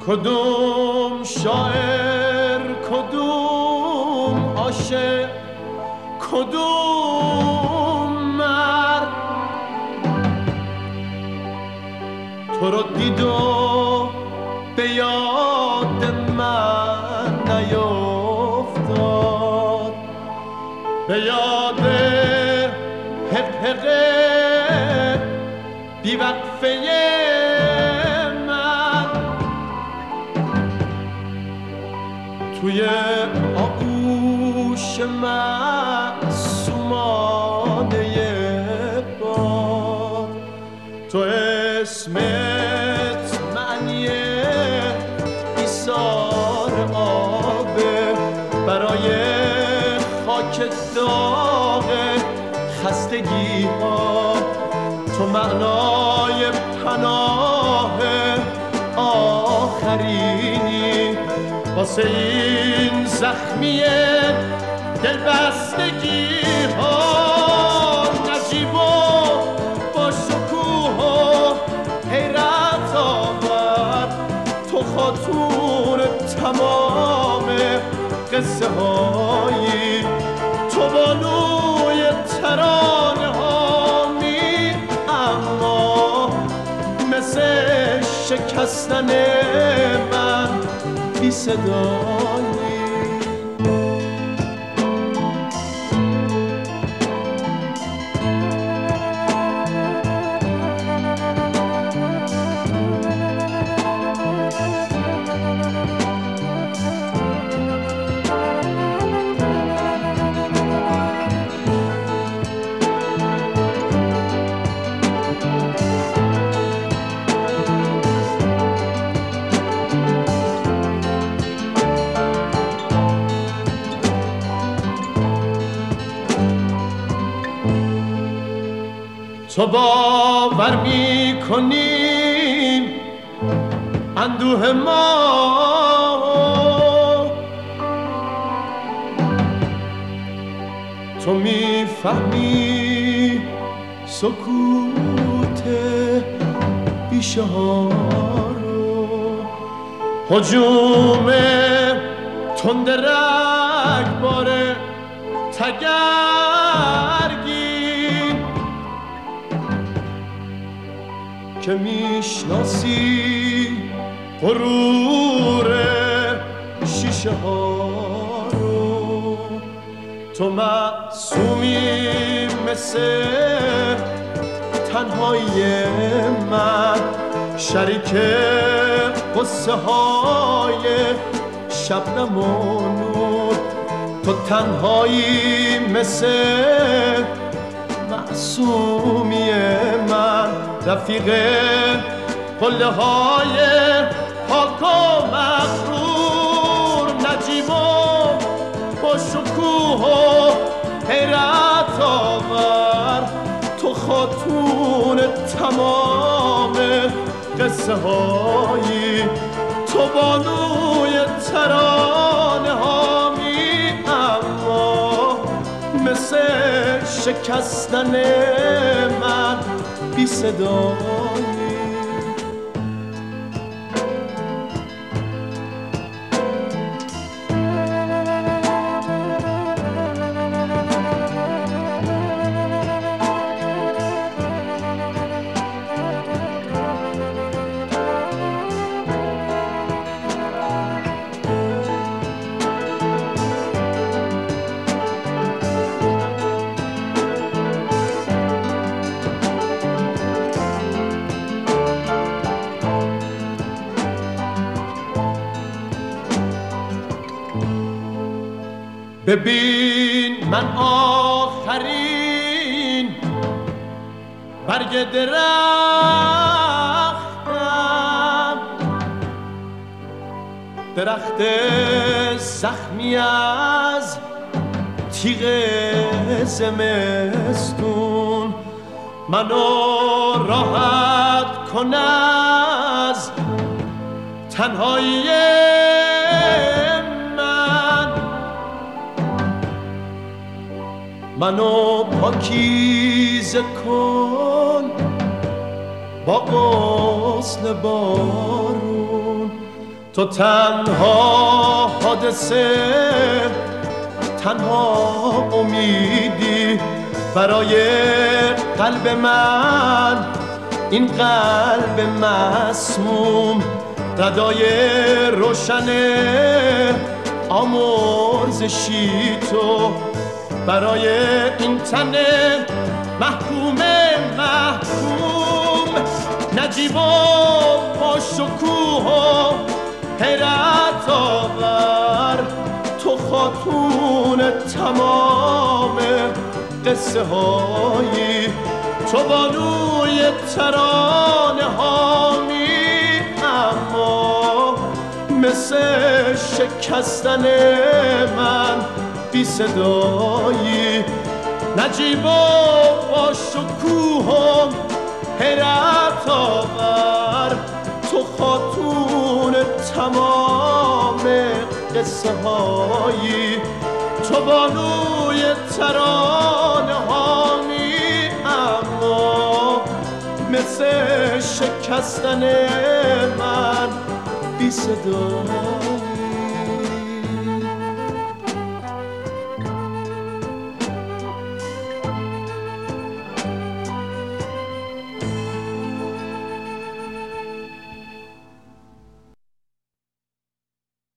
کدوم شاعر کدوم عاشق کدوم مرد تو رو دید و به یاد من نیفتاد، به یاد حقه بیوقفه من توی آغوش معصومانه باد. تو اسمت معنی ایثار آبه برای خاک داغ خستگی ها، تو معنای پناه آخرینی واسه این زخمی دلبستگی ها. نجیب و با شکوه و حیرت آور، تو خاتون تمام قصه هایی، تو بانوی ترانه هامی، اما مثل شکستن من بی صدایی. تو باور می‌کنی اندوه ما تو میفهمی سکوت بیشه ها رو، هجوم تند رگبار تگرگی که میشناسی غرور شیشه ها رو. تو معصومی مثل تنهایی من، شریک قصه های شبنم و نور. تو تنهایی مثل معصومی من، رفیق قله های پاک و مغرور. نجیب و با شکوه و حیرت آور، تو خاتون تمام قصه هایی، تو بانوی ترانه هامی، اما مثل شکستن من بی صدایی. ببین من آخرین برگ درختم، درخت زخمی از تیغ زمستون. منو راحت کن از تنهایی منو پاکیزه کن با غسل بارون. تو تنها حادثه، تنها امیدی برای قلب من، این قلب مسموم، ردای روشن آمرزشی تو برای این تن محکوم نجیب و با شکوه و حیرت آور، تو خاتون تمام قصه هایی، تو بانوی ترانه هامی، اما مثل شکستن من بی صدایی. نجیب و با شکوه و حیرت آور، تو خاتون تمام قصه هایی، تو بانوی ترانه هامی، اما مثل شکستن من بی صدایی.